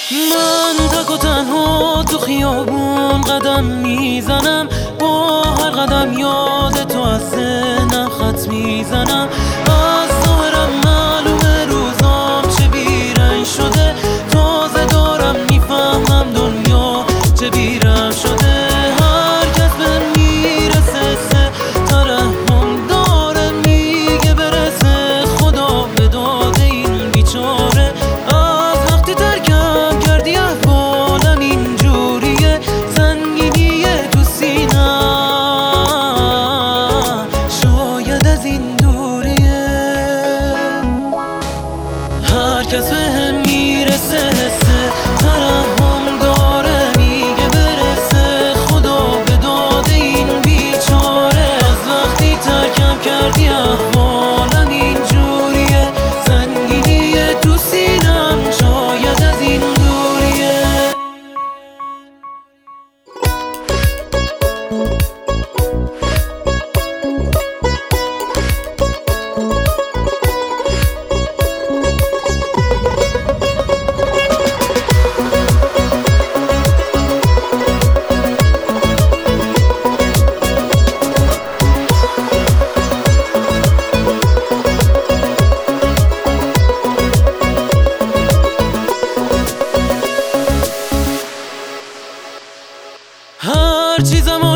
من تک و تنها تو خیابون قدم میزنم، با هر قدم یاد تو از ذهنم خط میزنم. از ظاهرم معلومه روزام چه بیرنگ شده، تازه دارم میفهمم دنیا چه بیرم شده. هر کس به میرسه سه ترحم داره، میگه برسه خدا به داد این بیچاره. از وقتی ترکم کردی احوالم اینجوریه، سنگینیه تو سینم شاید از این دوریه. هر کس به میرسه حسه ترحم داره، میگه برسه خدا به داد این بیچاره. از وقتی ترکم کردی احوالم اینجوریه، سنگینیه تو سینم شاید از این دوریه. هر چیزم